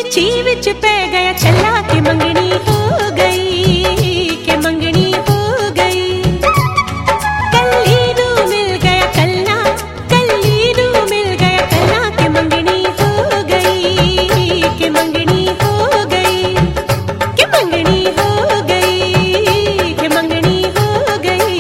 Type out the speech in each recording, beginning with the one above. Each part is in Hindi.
ची विच पै गया चला के मंगनी हो गई, के मंगनी हो गई। कल्ली नू मिल गया कल्ला, कल्ली नू मिल गया कल्ला के मंगनी हो गई, के मंगनी हो गई, के मंगनी हो गई, के मंगनी हो गई।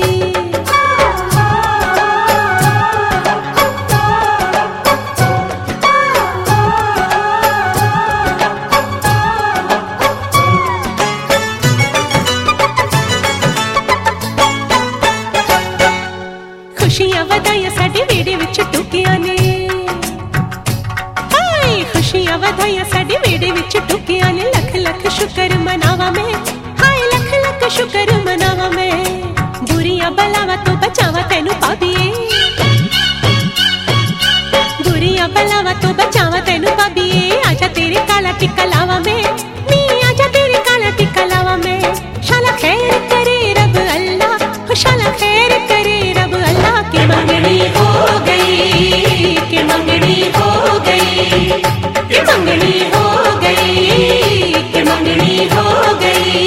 खुशियां वधाइयां साडे वेड़े विच टुकियां ने, हाय खुशियां वधाइयां साडे वेड़े विच टुकियां ने। लख लख शुक्र मनावा मैं, हाय लख लख शुक्र मनावा मैं। बुरियां बलावां तो बचावा तैनू पाबीए, बुरियां बलावां तो बचावा तैनू पाबीए। आजा तेरे काला टिक्का लावा मैं, नी आजा तेरे काला टिक्का लावा मैं। शाला खैर करे रब अल्लाह, हो शाला खैर करे रब अल्लाह। के मंगनी हो गई, के मंगनी हो गई, के मंगनी हो गई, के मंगनी हो गई।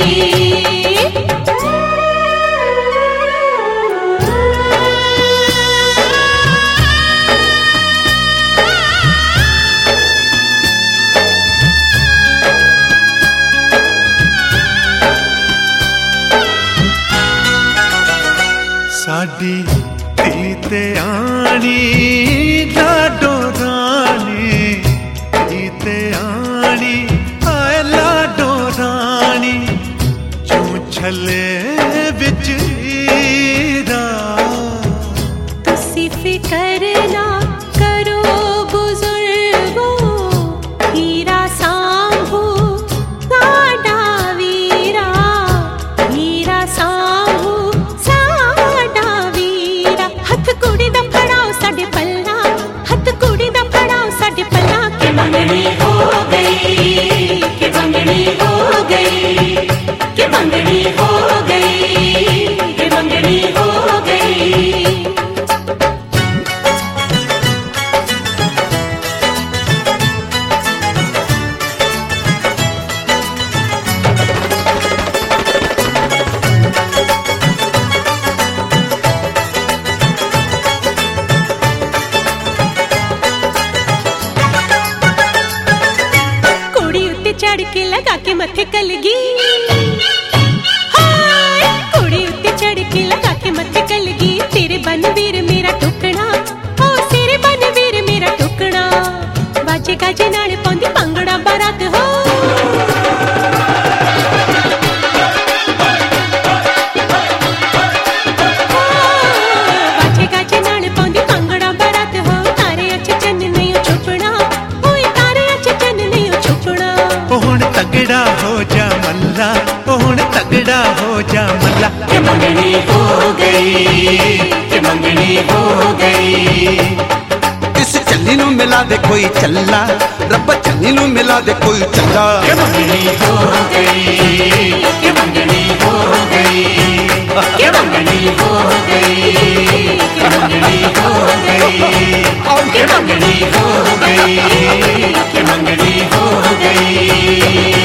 साडी धी ते आनी लाडो रानी, धी ते आनी आए लाडो रानी। चूं छले विच हीरा, तुसी फिकर ना करो बुजुर्गो, हीरा सांभो साडा वीरा, हीरा सांभो साडा वीरा। हथ कुड़ी दा फड़ाओ साडे पल्ला, हथ कुड़ी दा फड़ाओ साडे पल्ला। के मंगनी हो गई, के मंगनी हो गई, के मंगनी हो गई, के मंगनी हो गई। चढ़ के लगा के मथे कलगी, हाय कुड़ी उत्ते चढ़ के लगा के मथे कलगी। तेरे बनवीर मेरा टुकड़ा, ओ तेरे बनवीर मेरा टुकड़ा। बाजे गाजे नाल पौंदी पंगड़ा बारात हो, बाजे गाजे नाल पौंदी पंगड़ा बारात हो। तारे अच चन्न नहीं छुपना, ओए तारे अच चन्न नहीं छुपना। हुण तगड़ा हो जा मल्ला, हुण तगड़ा हो जा मल्ला। के मंगनी हो गई, के मंगनी हो गई। इस चल्ली नू मिला दे कोई चल्ला, रब्बा चल्ली नू मिला दे कोई चल्ला। के मंगनी हो गई, के मंगनी हो गई, के मंगनी हो गई, के मंगनी हो गई, के मंगनी हो गई, के मंगनी हो गई।